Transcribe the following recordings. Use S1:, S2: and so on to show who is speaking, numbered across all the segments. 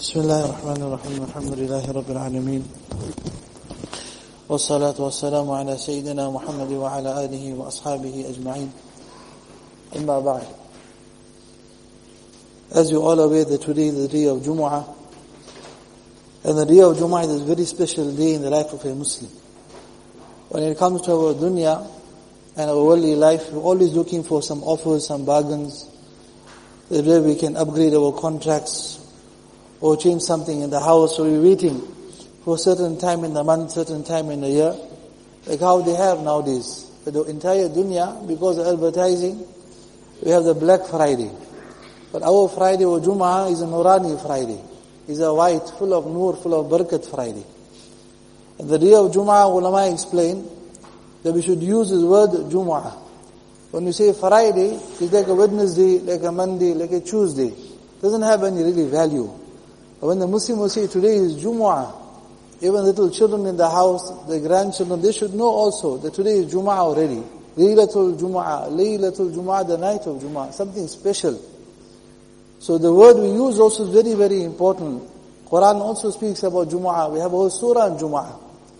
S1: بسم الله الرحمن الرحيم الحمد لله رب العالمين والصلاة والسلام على سيدنا محمد وعلى آله وأصحابه أجمعين أما بعد. As you all aware that today is the day of Jumu'ah, and the day of Jumu'ah is a very special day in the life of a Muslim. When it comes to our dunya and our worldly life, we're always looking for some offers, some bargains, that way we can upgrade our contracts or change something in the house, or we're waiting for a certain time in the month, certain time in the year, like how they have nowadays. The entire dunya, because of advertising, we have the Black Friday. But our Friday or Jumu'ah is a Nurani Friday. It's a white, full of nur, full of barakat Friday. And the day of Jumu'ah, ulama explain that we should use this word Jumu'ah. When you say Friday, it's like a Wednesday, like a Monday, like a Tuesday. It doesn't have any really value. But when the Muslim will say today is Jumu'ah, even little children in the house, the grandchildren, they should know also that today is Jumu'ah already. Laylatul Jumu'ah, the night of Jumu'ah, something special. So the word we use also is very, very important. Quran also speaks about Jumu'ah. We have a whole surah on Jumu'ah.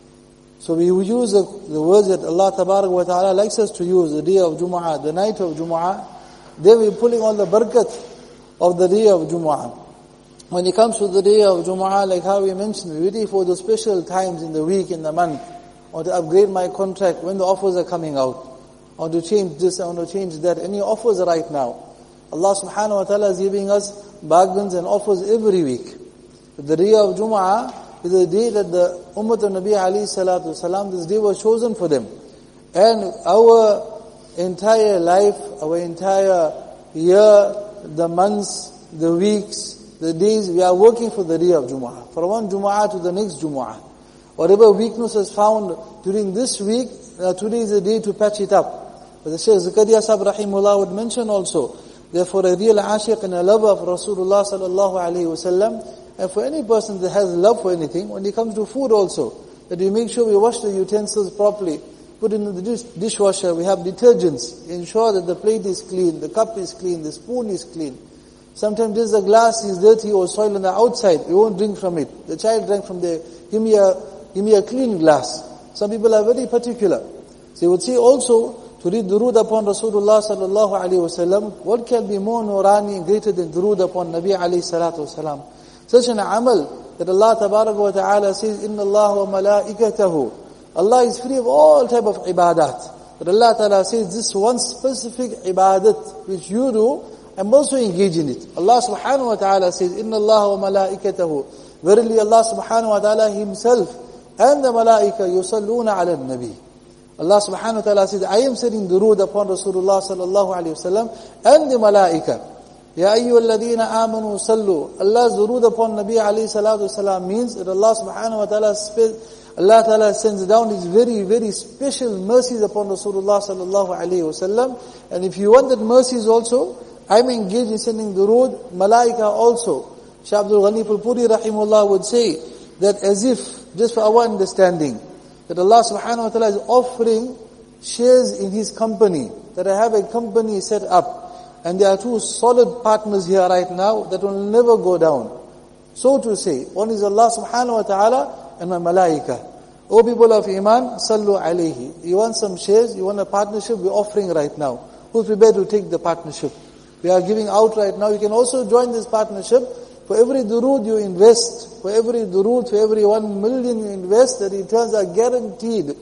S1: So we use the words that Allah Tabarak wa Ta'ala likes us to use, the day of Jumu'ah, the night of Jumu'ah. Then we're pulling all the barakat of the day of Jumu'ah. When it comes to the day of Jumu'ah, like how we mentioned, we're waiting for the special times in the week, in the month, or to upgrade my contract when the offers are coming out, or to change this, or to change that. Any offers right now. Allah subhanahu wa ta'ala is giving us bargains and offers every week. But the day of Jumu'ah is the day that the Ummah of Nabi alayhi salatu wasalam, this day was chosen for them. And our entire life, our entire year, the months, the weeks, the days, we are working for the day of Jumu'ah. From one Jumu'ah to the next Jumu'ah. Whatever weakness is found during this week, today is the day to patch it up. But the Shaykh Zakaria Sahib Rahimullah would mention also, therefore a real ashiq and a lover of Rasulullah sallallahu alayhi wasallam, and for any person that has love for anything, when it comes to food also, that we make sure we wash the utensils properly, put in the dishwasher, we have detergents, ensure that the plate is clean, the cup is clean, the spoon is clean. Sometimes just the glass is dirty or soil on the outside, we won't drink from it. The child drank from there, give me a clean glass. Some people are very particular. So you would say also, to read durood upon Rasulullah sallallahu alayhi wasallam, what can be more nurani and greater than durood upon Nabi alayhi salatu wasalam? Such an amal that Allah tabarak wa ta'ala says, Inna Allah wa malaikatahu. Allah is free of all type of ibadat. But Allah ta'ala says, this one specific ibadat which you do, I'm also engaged in it. Allah subhanahu wa ta'ala says, Inna Allah wa malaikatahu. Verily Allah subhanahu wa ta'ala himself and the malaika yusalluna ala nabi. Allah subhanahu wa ta'ala says, I am sending durood upon Rasulullah sallallahu alayhi wa sallam and the malaika. Ya ayyuhalladhina amanu sallu. Allah's durood upon Nabi alayhi salatu wasalam means that Allah subhanahu wa ta'ala Allah ta'ala sends down His very, very special mercies upon Rasulullah sallallahu alayhi wasallam. And if you want that mercies also, I'm engaged in sending durood, malaika also. Shaykh Abdul Ghani Pulpuri rahimullah would say that as if, just for our understanding, that Allah subhanahu wa ta'ala is offering shares in His company, that I have a company set up, and there are two solid partners here right now that will never go down. So to say, one is Allah subhanahu wa ta'ala and my malaika. O people of Iman, sallu alayhi. You want some shares, you want a partnership, we're offering right now. Who's prepared to take the partnership? We are giving out right now. You can also join this partnership. For every durood you invest, for every durood, for every 1 million you invest, the returns are guaranteed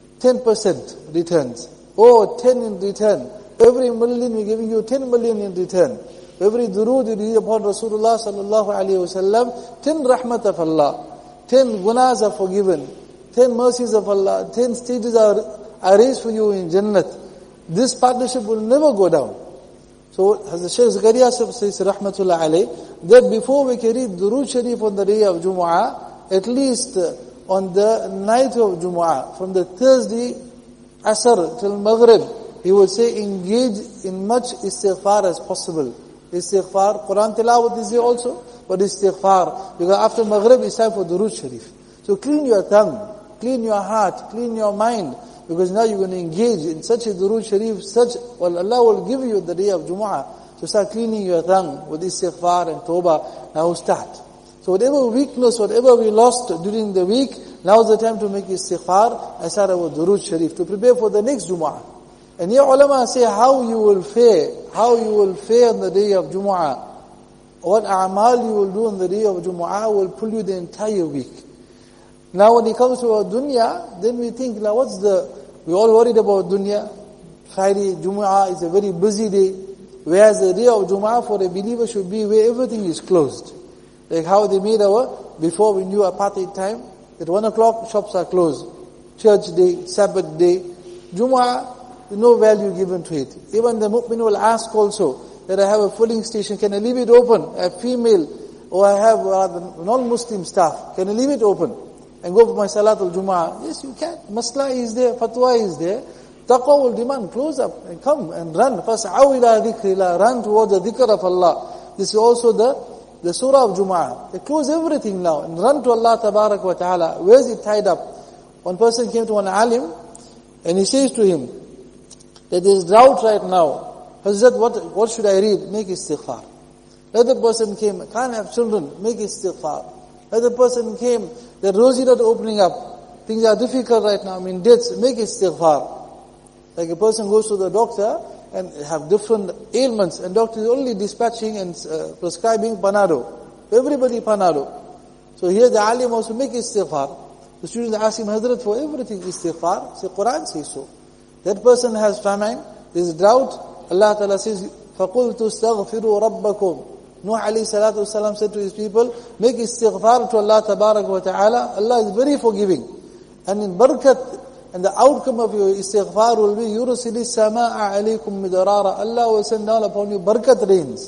S1: 10% returns. Or 10 in return. For every million we're giving you 10 million in return. For every durood you read upon Rasulullah sallallahu alayhi wasallam, 10 rahmat of Allah, 10 gunas are forgiven, 10 mercies of Allah, 10 stages are raised for you in Jannat. This partnership will never go down. So, as the Shaykh Zakaria says, rahmatullah alayh, that before we can read Durood Sharif on the day of Jumu'ah, at least on the night of Jumu'ah, from the Thursday, Asr till Maghrib, he would say, engage in much istighfar as possible. Istighfar, Quran tilawat is there also, but istighfar, because after Maghrib it's time for Durood Sharif. So clean your tongue, clean your heart, clean your mind, because now you're going to engage in such a Durood Sharif, Allah will give you the day of Jumu'ah. So start cleaning your tongue with istighfar and tawbah. Now start. So whatever weakness, whatever we lost during the week, now is the time to make istighfar and start our durood sharif to prepare for the next Jumu'ah. And here ulama say how you will fare on the day of Jumu'ah. What a'mal you will do on the day of Jumu'ah will pull you the entire week. Now when it comes to our dunya, then we think, now we all worried about dunya. Friday, Jumu'ah is a very busy day. Whereas the day of Jumu'ah for a believer should be where everything is closed. Like how they made before we knew apartheid time, at 1 o'clock shops are closed. Church day, Sabbath day. Jumu'ah, no value given to it. Even the mu'min will ask also, that I have a filling station, can I leave it open? I have female, or I have non-Muslim staff, can I leave it open? And go for my Salatul Jumu'ah? Yes, you can. Masla is there, fatwa is there. Taqwa will demand, close up and come and run. فَاسْعَوْا إِلَىٰ ذِكْرِ اللَّهِ, run towards the dhikr of Allah. This is also the surah of Jumu'ah. They close everything now and run to Allah Tabarak wa Ta'ala. Where is it tied up? One person came to one alim and he says to him that there is drought right now. Hazrat, what should I read? Make istighfar. Another person came, can't have children, make istighfar. Another person came, the rosy not opening up. Things are difficult right now, debts, make istighfar. Like a person goes to the doctor and have different ailments, and doctor is only dispatching and prescribing Panado. Everybody Panado. So here the alim also make istighfar. The students ask him, Hazrat, for everything istighfar. Say, Quran says so. That person has famine, there is drought. Allah Ta'ala says, فَقُلْتُ اسْتَغْفِرُوا رَبَّكُمْ. Nuh alayhi salatu wasalam said to his people, make istighfar to Allah Tabarak wa Ta'ala. Allah is very forgiving. And in barakat, and the outcome of your istighfar will be, يُرْسِلِ السَّمَاءَ عَلَيْكُمْ مِدْرَارًا. Allah will send down upon you barakat rains.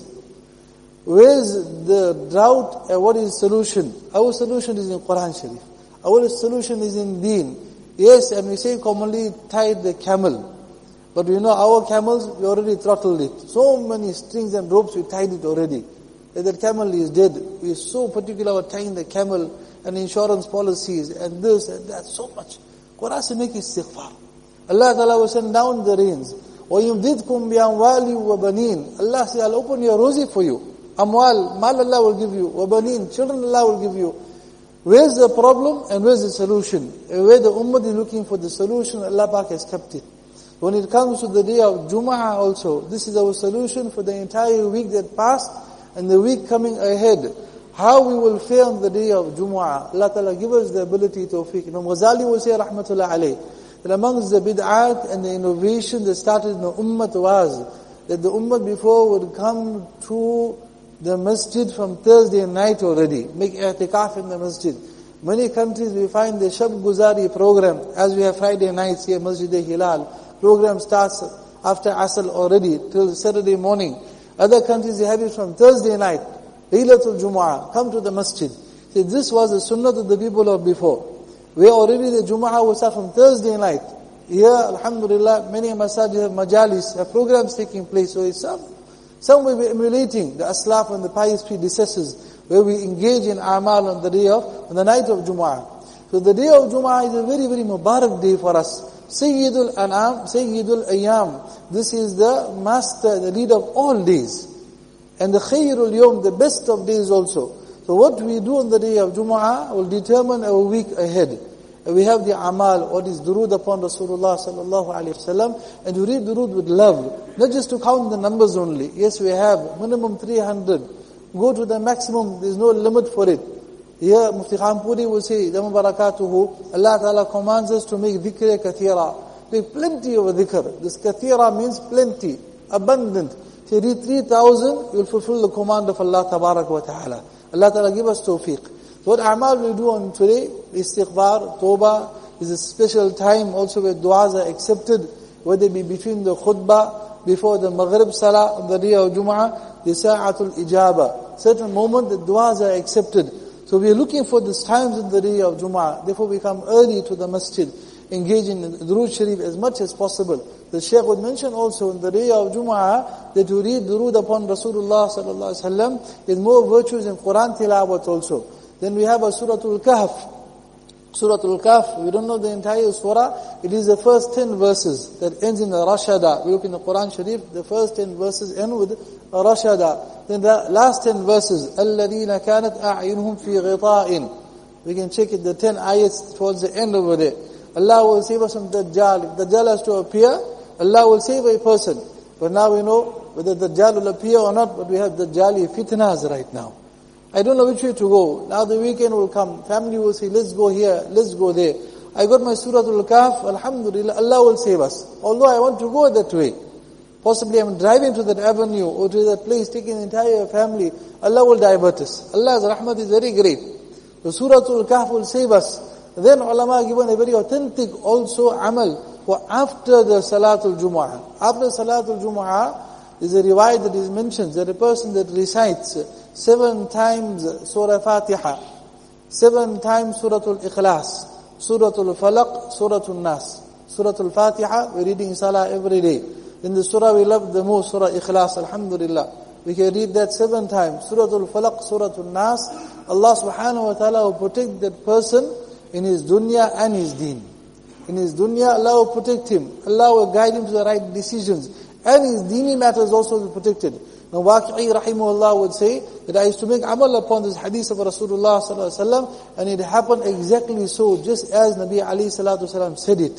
S1: Where is the drought and what is the solution? Our solution is in Quran Sharif. Our solution is in Deen. Yes, and we say commonly tied the camel. But we know our camels, we already throttled it. So many strings and ropes, we tied it already. That camel is dead. We are so particular about tying the camel and insurance policies and this and that, so much. Quran says make istighfar. Allah Ta'ala will send down the rains. وَيُمْدِدْكُمْ بِأَمْوَالِ وَبَنِينَ. Allah says, I'll open your rosy for you. Amwal, mal Allah will give you. وَبَنِينَ, children Allah will give you. Where's the problem and where's the solution? Where the ummah is looking for the solution, Allah Pak has kept it. When it comes to the day of Jumu'ah also, this is our solution for the entire week that passed and the week coming ahead. How we will fare on the day of Jumu'ah. Allah Ta'ala give us the ability to tawfiq. Imam Ghazali will say, Rahmatullah alayh, that amongst the bid'at and the innovation that started in the ummah was that the ummah before would come to the masjid from Thursday night already, make i'tikaf in the masjid. Many countries we find the Shab Guzari program, as we have Friday nights here, Masjid-e-Hilal. Program starts after Asr already, till Saturday morning. Other countries they have it from Thursday night. Laylatul Jumu'ah, come to the masjid. See, this was the sunnah of the people of before. Where already the Jumu'ah will start from Thursday night. Here, alhamdulillah, many masajid have majalis, have programs taking place. So it's some will be emulating the aslaf and the pious predecessors, where we engage in amal on the night of Jumu'ah. So the day of Jumu'ah is a very, very mubarak day for us. Sayyidul An'am, Sayyidul Ayyam. This is the master, the leader of all days. And the Khayrul Yawm, the best of days also. So what we do on the day of Jumu'ah will determine our week ahead. We have the amal, what is durood upon Rasulullah sallallahu alayhi wasallam, and we read durood with love. Not just to count the numbers only. Yes, we have minimum 300. Go to the maximum, there is no limit for it. Here, Mufti Khampuri will say, Dhamma Barakatuhu, Allah Ta'ala commands us to make dhikr kathira. Make plenty of dhikr. This kathira means plenty, abundant. If you read 3,000, you will fulfill the command of Allah Tabarak wa Ta'ala. Allah Ta'ala give us tawfiq. So what amal we do on today, istighfar, tawbah, is a special time also where du'as are accepted, whether it be between the khutbah, before the maghrib salah, on the day of Jumu'ah, the sa'atul ijaba. Certain moment the du'as are accepted. So we are looking for these times in the day of Jumu'ah. Therefore we come early to the masjid, engage in Durood Sharif as much as possible. The Shaykh would mention also in the day of Jumu'ah that to read Durood upon Rasulullah sallallahu alaihi wasallam is more virtues in Quran tilawat also. Then we have a Suratul Kahf. Surah Al-Kahf, we don't know the entire surah. It is the first 10 verses that ends in the Rashada. We look in the Quran Sharif, the first 10 verses end with Rashada. Then the last 10 verses, الَّذِينَ كَانَتْ أَعْيُنُهُمْ فِي غِطَاءٍ. We can check it, the 10 ayats towards the end over there. Allah will save us from Dajjal. If Dajjal has to appear, Allah will save a person. But now we know whether Dajjal will appear or not, but we have Dajjali fitnas right now. I don't know which way to go. Now the weekend will come. Family will say, let's go here, let's go there. I got my Surah Al-Kahf, Alhamdulillah, Allah will save us. Although I want to go that way. Possibly I'm driving to that avenue or to that place, taking the entire family. Allah will divert us. Allah's rahmat is very great. The Surah Al-Kahf will save us. Then ulama given a very authentic also amal for after the Salatul Jumu'ah. After Salatul Jumu'ah, there's a riwayat that is mentioned that a person that recites 7 times Surah Fatiha, 7 times Surah Al-Ikhlas, Surah Al-Falaq, Surah Al-Nas. Surah Al-Fatiha, we're reading Salah every day. In the surah we love the most, Surah Ikhlas, Alhamdulillah. We can read that 7 times. Surah Al-Falaq, Surah Al-Nas. Allah subhanahu wa ta'ala will protect that person in his dunya and his deen. In his dunya, Allah will protect him. Allah will guide him to the right decisions. And his deeni matters also will be protected. Now, Waqi'i rahimahullah would say that I used to make amal upon this hadith of Rasulullah sallallahu alaihi wasallam, and it happened exactly so, just as Nabi alayhi salatu wasallam said it.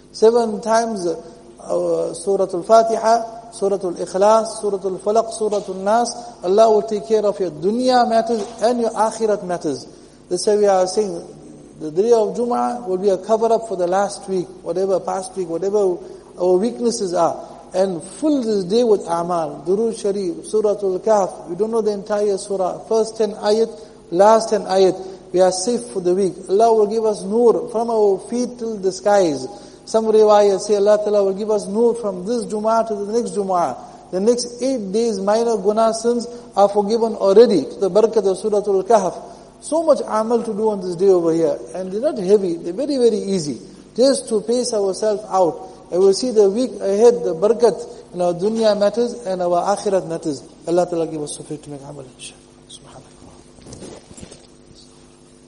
S1: 7 times Surah Al-Fatiha, Surah Al-Ikhlas, Surah Al-Falaq, Surah Al-Nas. Allah will take care of your dunya matters and your akhirat matters. That's why we are saying the day of Jum'ah will be a cover-up for the last week, whatever past week, whatever our weaknesses are. And fill this day with amal, Durood Sharif, Surah Al-Kahf. We don't know the entire surah. First 10 ayat, last 10 ayat. We are safe for the week. Allah will give us nur from our feet till the skies. Some riwayat say Allah Ta'ala will give us nur from this Jumu'ah to the next Jumu'ah. The next 8 days minor guna sins are forgiven already to the barakat of Surah Al-Kahf. So much amal to do on this day over here. And they're not heavy, they're very, very easy. Just to pace ourselves out. And we'll see the week ahead, the barakat in our dunya matters and our akhirat matters. Allah Ta'ala give us sufficient to make amal, inshallah.